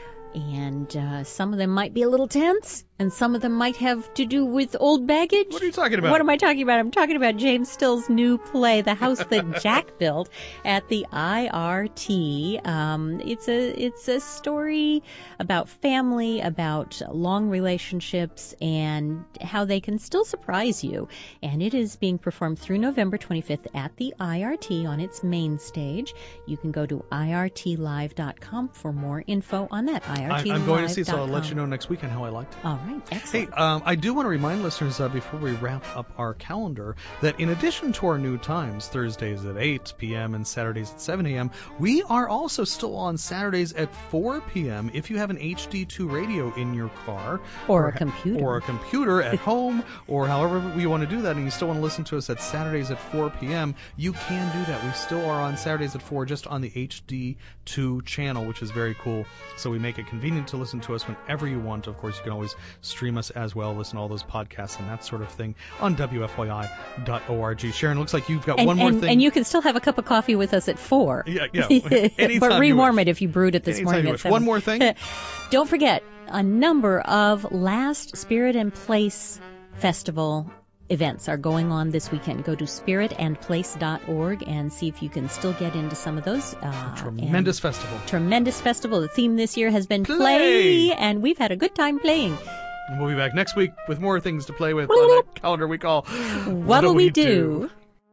And uh, some of them might be a little tense, and some of them might have to do with old baggage.
What are you talking about?
What am I talking about? I'm talking about James Still's new play, The House That Jack Built, at the I R T. Um, it's a it's a story about family, about long relationships, and how they can still surprise you. And it is being performed through November twenty-fifth at the I R T on its main stage. You can go to I R T live dot com for more info on that. I R T live dot com.
I'm going to see, so I'll let you know next weekend how I liked it.
All right, excellent.
Hey, um, I do want to remind listeners uh, before we wrap up our calendar that in addition to our new times, Thursdays at eight p.m. and Saturdays at seven a.m., we are also still on Saturdays at four p.m. if you have an H D two radio in your car.
Or, or a computer.
Or a computer at home, or however you want to do that, and you still want to listen to us at Saturdays at four p.m., you can do that. We still are on Saturdays at four just on the H D two channel, which is very cool. So we make it convenient to listen to us whenever you want. Of course, you can always stream us as well, listen to all those podcasts and that sort of thing on W F Y I dot org. Sharon, looks like you've got
and,
one more
and,
thing.
And you can still have a cup of coffee with us at four.
Yeah, yeah. Anytime
but rewarm
you
it if you brewed it this
Anytime
morning
you
at
wish.
seven.
One more thing.
Don't forget, a number of Last Spirit and Place Festival events are going on this weekend. Go to spirit and place dot org and see if you can still get into some of those. Uh,
tremendous festival.
Tremendous festival. The theme this year has been
play,
play and we've had a good time playing.
And we'll be back next week with more things to play with on that calendar we call
What'll We Do?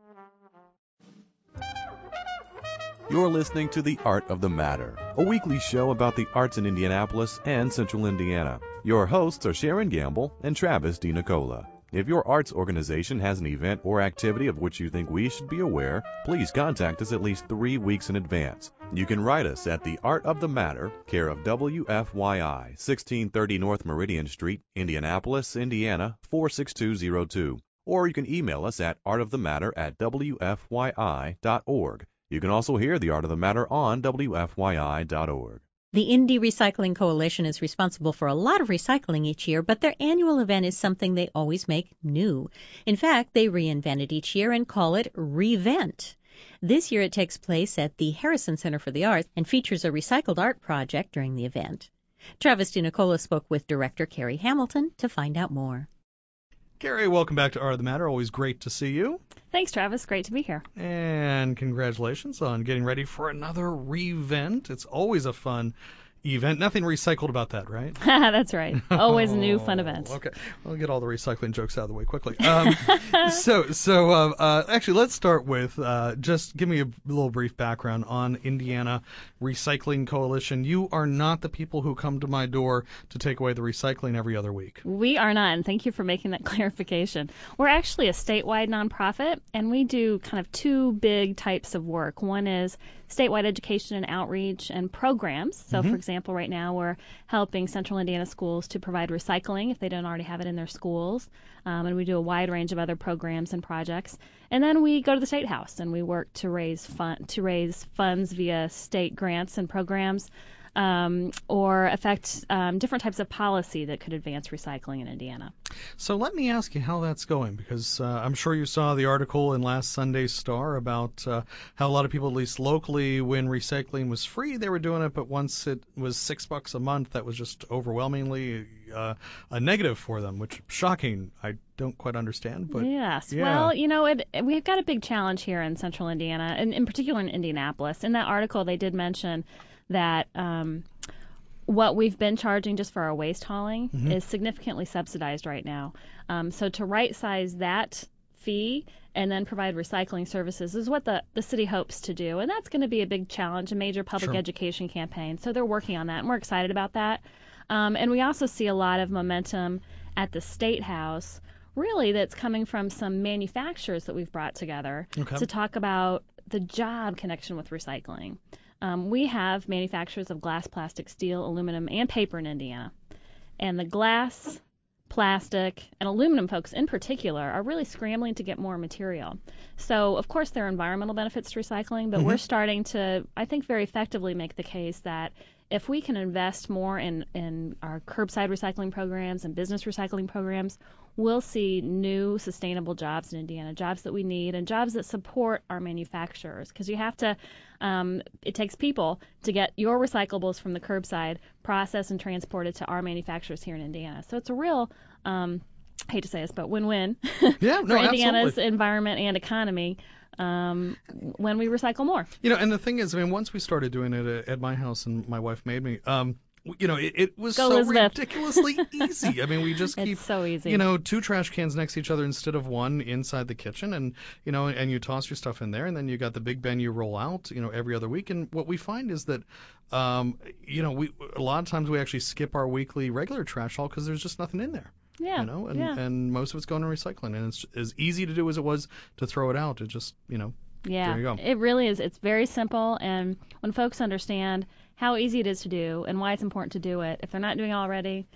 You're listening to The Art of the Matter, a weekly show about the arts in Indianapolis and Central Indiana. Your hosts are Sharon Gamble and Travis DiNicola. If your arts organization has an event or activity of which you think we should be aware, please contact us at least three weeks in advance. You can write us at The Art of the Matter, care of W F Y I, sixteen thirty North Meridian Street, Indianapolis, Indiana, four six two zero two. Or you can email us at artofthematter at W F Y I dot org. You can also hear The Art of the Matter on W F Y I dot org.
The Indy Recycling Coalition is responsible for a lot of recycling each year, but their annual event is something they always make new. In fact, they reinvent it each year and call it Revent. This year it takes place at the Harrison Center for the Arts and features a recycled art project during the event. Travis DiNicola spoke with director Carrie Hamilton to find out more.
Carrie, welcome back to Art of the Matter. Always great to see you.
Thanks, Travis. Great to be here.
And congratulations on getting ready for another Revent. It's always a fun event. Nothing recycled about that, right?
That's right. Always a new fun event.
Okay. We'll get all the recycling jokes out of the way quickly. Um, so, so uh, uh, actually, let's start with uh, just give me a little brief background on Indiana Recycling Coalition. You are not the people who come to my door to take away the recycling every other week.
We are not, and thank you for making that clarification. We're actually a statewide nonprofit, and we do kind of two big types of work. One is statewide education and outreach and programs. So, mm-hmm. for example, right now we're helping Central Indiana schools to provide recycling if they don't already have it in their schools. Um, and we do a wide range of other programs and projects. And then we go to the State House and we work to raise fun- to raise funds via state grants and programs um, or affect um, different types of policy that could advance recycling in Indiana.
So let me ask you how that's going, because uh, I'm sure you saw the article in last Sunday's Star about uh, how a lot of people, at least locally, when recycling was free, they were doing it, but once it was six bucks a month, that was just overwhelmingly uh, a negative for them, which is shocking. I don't quite understand, but
yes.
Yeah.
Well, you know, it, we've got a big challenge here in Central Indiana, and in particular in Indianapolis. In that article, they did mention that um, what we've been charging just for our waste hauling mm-hmm. is significantly subsidized right now. Um, so to right-size that fee and then provide recycling services is what the, the city hopes to do. And that's going to be a big challenge, a major public
sure.
education campaign. So they're working on that, and we're excited about that. Um, and we also see a lot of momentum at the State House, really, that's coming from some manufacturers that we've brought together
okay.
to talk about the job connection with recycling. Um, we have manufacturers of glass, plastic, steel, aluminum, and paper in Indiana. And the glass, plastic, and aluminum folks in particular are really scrambling to get more material. So, of course, there are environmental benefits to recycling, but mm-hmm. we're starting to, I think, very effectively make the case that if we can invest more in, in our curbside recycling programs and business recycling programs, we'll see new sustainable jobs in Indiana, jobs that we need and jobs that support our manufacturers. Because you have to, um, it takes people to get your recyclables from the curbside, processed and transported to our manufacturers here in Indiana. So it's a real, um, I hate to say this, but win-win
yeah,
for
no,
Indiana's
absolutely.
environment and economy. Um, when we recycle more.
You know, and the thing is, I mean, once we started doing it at, at my house, and my wife made me, um, you know, it, it was
Go
so
Elizabeth.
ridiculously easy. I mean, we just keep,
it's so easy.
you know, two trash cans next to each other instead of one inside the kitchen, and you know, and you toss your stuff in there, and then you got the big bin you roll out, you know, every other week. And what we find is that, um, you know, we a lot of times we actually skip our weekly regular trash haul because there's just nothing in there.
Yeah.
You know, and,
yeah.
and most of it's going to recycling, and it's as easy to do as it was to throw it out. It just, you know.
Yeah,
there you go.
It really is. It's very simple, and when folks understand how easy it is to do and why it's important to do it, if they're not doing it already,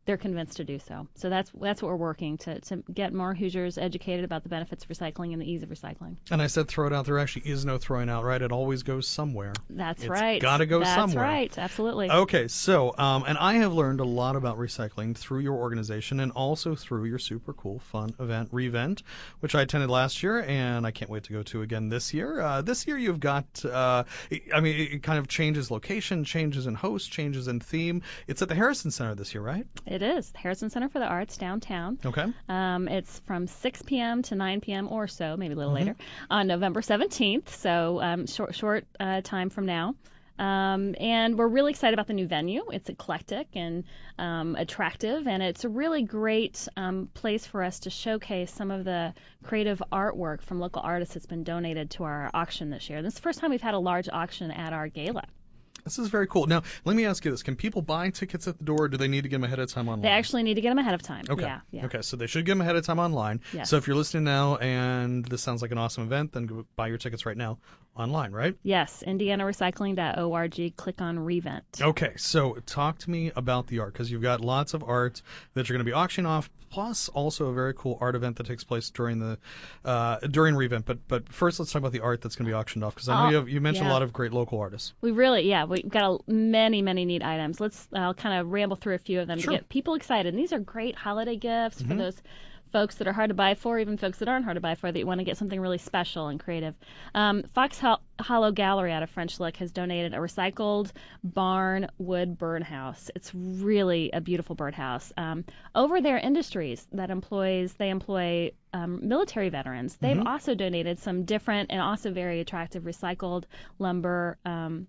they're convinced to do so. So that's that's what we're working to to get more Hoosiers educated about the benefits of recycling and the ease of recycling.
And I said throw it out. There actually is no throwing out, right? It always goes somewhere.
That's
it's
right.
Got to go
that's
somewhere.
That's right. Absolutely.
Okay, so um, and I have learned a lot about recycling through your organization and also through your super cool, fun event, Revent, which I attended last year, and I can't wait to go to again this year. Uh, this year you've got, uh, I mean, it kind of changes location, changes in host, changes in theme. It's at the Harrison Center this year, right?
It is. Harrison Center for the Arts downtown.
Okay.
Um, it's from six p.m. to nine p.m. or so, maybe a little
Mm-hmm.
later, on November seventeenth, so um, short, short uh, time from now. Um, and we're really excited about the new venue. It's eclectic and um, attractive, and it's a really great um, place for us to showcase some of the creative artwork from local artists that's been donated to our auction this year. This is the first time we've had a large auction at our gala.
This is very cool. Now, let me ask you this. Can people buy tickets at the door, or do they need to get them ahead of time online?
They actually need to get them ahead of time.
Okay.
Yeah, yeah.
Okay, so they should get them ahead of time online.
Yes.
So if you're listening now and this sounds like an awesome event, then go buy your tickets right now online, right?
Yes, indiana recycling dot org. Click on Revent.
Okay, so talk to me about the art, because you've got lots of art that you're going to be auctioning off, plus also a very cool art event that takes place during the uh, during Revent. But but first, let's talk about the art that's going to be auctioned off, because I know
Oh,
you have, you mentioned
yeah.
a lot of great local artists.
We really, yeah, we've got a, many, many neat items. Let's, I'll kind of ramble through a few of them
Sure.
to get people excited. And these are great holiday gifts
Mhm.
for those folks that are hard to buy for, even folks that aren't hard to buy for, that you want to get something really special and creative. Um, Fox Ho- Hollow Gallery out of French Lick has donated a recycled barn wood birdhouse. It's really a beautiful birdhouse. Um, Over There Industries that employs, they employ um, military veterans. They've
Mhm.
also donated some different and also very attractive recycled lumber um,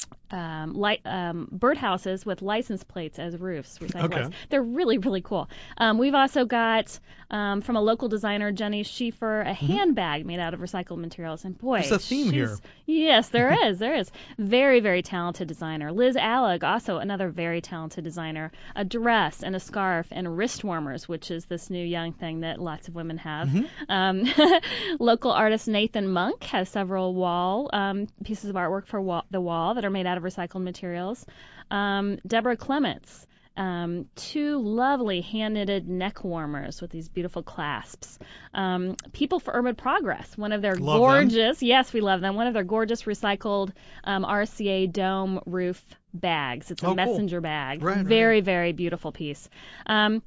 um, light, um, birdhouses with license plates as roofs. Recycled
Okay.
lights. They're really, really cool. Um, we've also got um, from a local designer, Jenny Schieffer, a handbag made out of recycled materials. And boy,
There's a theme here.
she's- Yes, there is. There is. Very, very talented designer. Liz Alleg, also another very talented designer. A dress and a scarf and wrist warmers, which is this new young thing that lots of women have. Um, local artist Nathan Monk has several wall um, pieces of artwork for wall, the wall that are made out of recycled materials. Um, Deborah Clements, um, two lovely hand-knitted neck warmers with these beautiful clasps. Um, People for Urban Progress, one of their
Love
gorgeous, yes, we love them, one of their gorgeous recycled um, R C A dome roof bags. It's a
Oh, cool.
messenger bag.
Right, right.
Very, very beautiful piece. Um,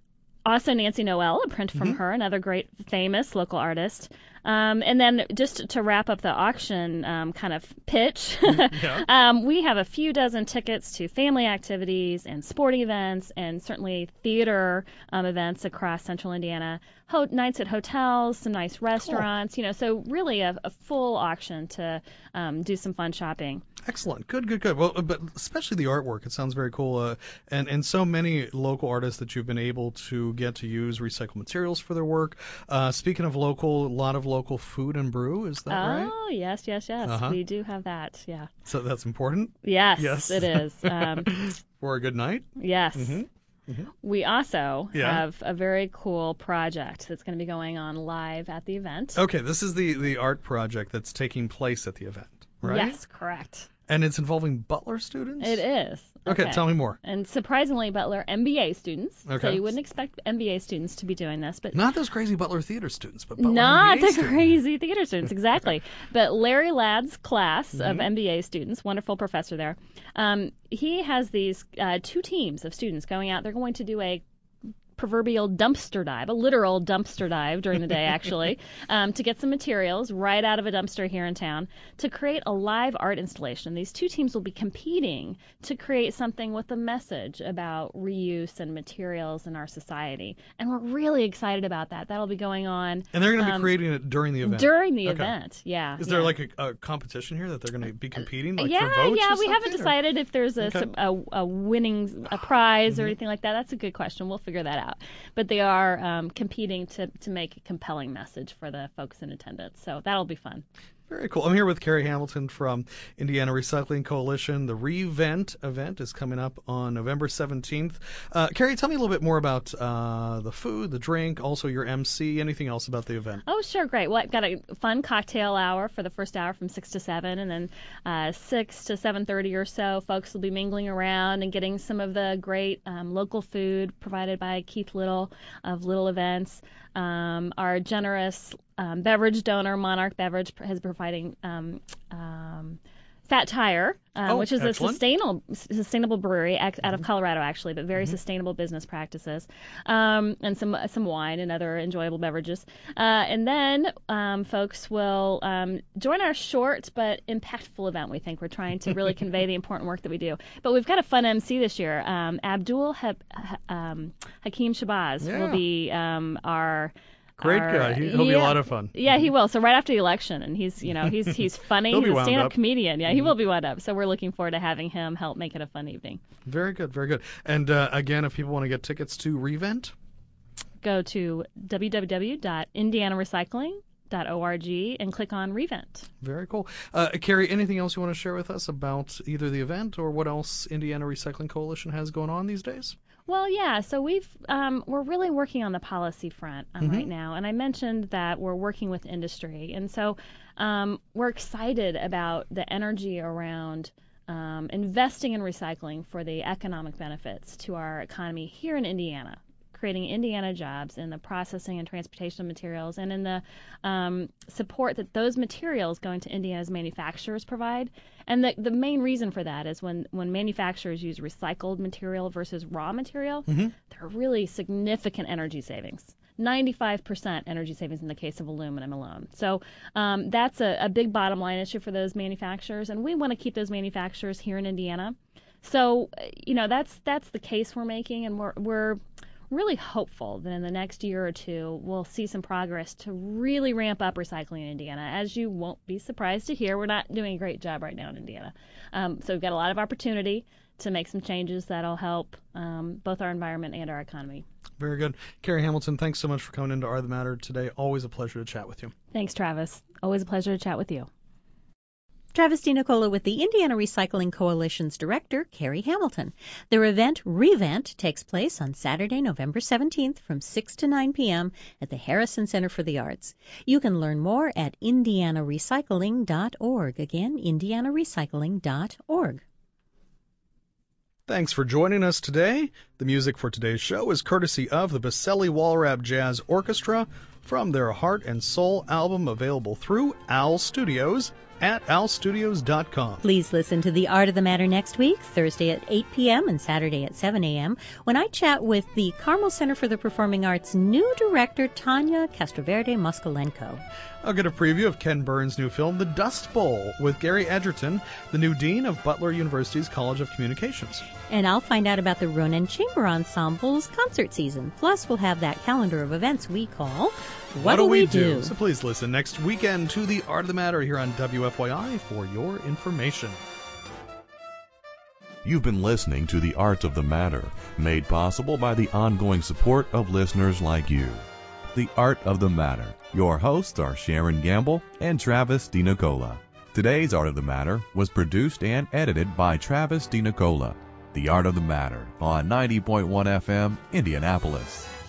Also, Nancy Noel, a print from
Mhm.
her, another great famous local artist. Um, and then just to wrap up the auction um, kind of pitch,
Yeah.
um, we have a few dozen tickets to family activities and sporting events and certainly theater um, events across central Indiana. Ho- nights at hotels, some nice restaurants, you know, so really a, a full auction to um, do some fun shopping.
Excellent. Good, good, good. Well, but especially the artwork. It sounds very cool. Uh, and, and so many local artists that you've been able to get to use recycled materials for their work. Uh, speaking of local, a lot of local food and brew. Is that right?
Oh, yes, yes, yes.
Uh-huh.
We do have that, yeah.
So that's important
Yes,
Yes.
it is. Um,
for a good night.
yes.
Mhm.
We also
Yeah.
have a very cool project that's going to be going on live at the event.
Okay, this is the, the art project that's taking place at the event, right?
Yes, correct.
And it's involving Butler students?
It is.
Okay, tell me more.
And surprisingly, Butler M B A students. So
Okay.
you wouldn't expect M B A students to be doing this, but
Not those crazy Butler theater students, but Butler
not
M B A
the
students.
crazy theater students, exactly. But Larry Ladd's class of
Mhm.
M B A students, wonderful professor there, um, he has these uh, two teams of students going out. They're going to do a proverbial dumpster dive, a literal dumpster dive during the day, actually, um, to get some materials right out of a dumpster here in town to create a live art installation. These two teams will be competing to create something with a message about reuse and materials in our society. And we're really excited about that. That'll be going on
And they're going to be
Um,
creating it during the event.
during the
Okay.
event. Yeah.
Is there
yeah.
like a, a competition here that they're going to be competing like
yeah,
for votes
yeah,
or
we haven't
something, or-
decided if there's a,
Okay.
some- a, a winning a prize
Mm-hmm.
or anything like that. That's a good question. We'll figure that out. But they are um, competing to, to make a compelling message for the folks in attendance. So that'll be fun.
Very cool. I'm here with Carrie Hamilton from Indiana Recycling Coalition. The Revent event is coming up on November seventeenth. Uh, Carrie, tell me a little bit more about uh, the food, the drink, also your M C, anything else about the event.
Oh, sure, great. Well, I've got a fun cocktail hour for the first hour from six to seven, and then uh, six to seven thirty or so, folks will be mingling around and getting some of the great um, local food provided by Keith Little of Little Events. Um, our generous um, beverage donor, Monarch Beverage, has been providing um, um, Fat Tire, um,
oh,
which is
excellent.
a sustainable sustainable brewery out
Mm-hmm.
of Colorado, actually, but very
Mm-hmm.
sustainable business practices, um, and some some wine and other enjoyable beverages. Uh, and then um, folks will um, join our short but impactful event. We think we're trying to really convey the important work that we do. But we've got a fun M C this year. Um, Abdul ha- um, Hakim Shabazz
Yeah.
will be um, our
Great
our,
guy. He, he'll
yeah,
be a lot of fun.
Yeah, he will. So right after the election, and he's, you know, he's he's funny.
He'll be
he's a
wound
stand-up
up.
comedian. Yeah, he will be wound up. So we're looking forward to having him help make it a fun evening.
Very good, very good. And uh, again, if people want to get tickets to Revent,
Go to w w w dot indiana recycling dot org and click on Revent.
very cool. Uh, Carrie, anything else you want to share with us about either the event or what else Indiana Recycling Coalition has going on these days?
Well, yeah. So we've um, we're really working on the policy front um,
Mhm.
right now, and I mentioned that we're working with industry, and so um, we're excited about the energy around um, investing in recycling for the economic benefits to our economy here in Indiana, creating Indiana jobs in the processing and transportation of materials, and in the um, support that those materials going to Indiana's manufacturers provide. And the, the main reason for that is when, when manufacturers use recycled material versus raw material,
Mm-hmm.
there are really significant energy savings. ninety-five percent energy savings in the case of aluminum alone. So um, that's a, a big bottom line issue for those manufacturers, and we want to keep those manufacturers here in Indiana. So, you know, that's that's the case we're making, and we're we're really hopeful that in the next year or two we'll see some progress to really ramp up recycling in Indiana. As you won't be surprised to hear, we're not doing a great job right now in Indiana. Um, so we've got a lot of opportunity to make some changes that'll help um, both our environment and our economy.
Very good. Carrie Hamilton, thanks so much for coming into Are the Matter today. Always a pleasure to chat with you.
Thanks, Travis. Always a pleasure to chat with you.
Travis DiNicola with the Indiana Recycling Coalition's director, Carrie Hamilton. Their event, Revent, takes place on Saturday, November seventeenth from six to nine p.m. at the Harrison Center for the Arts. You can learn more at indiana recycling dot org. Again, indiana recycling dot org.
Thanks for joining us today. The music for today's show is courtesy of the Baselli Walrab Jazz Orchestra from their Heart and Soul album, available through Owl Studios at owl studios dot com.
Please listen to The Art of the Matter next week, Thursday at eight p.m. and Saturday at seven a.m., when I chat with the Carmel Center for the Performing Arts' new director, Tanya Castroverde Moskalenko.
I'll get a preview of Ken Burns' new film, The Dust Bowl, with Gary Edgerton, the new dean of Butler University's College of Communications.
And I'll find out about the Ronan Chamber Ensemble's concert season. Plus, we'll have that calendar of events we call What,
do we do? So please listen next weekend to The Art of the Matter here on W F Y I for your information.
You've been listening to The Art of the Matter, made possible by the ongoing support of listeners like you. The Art of the Matter. Your hosts are Sharon Gamble and Travis DiNicola. Today's Art of the Matter was produced and edited by Travis DiNicola. The Art of the Matter on ninety point one F M, Indianapolis.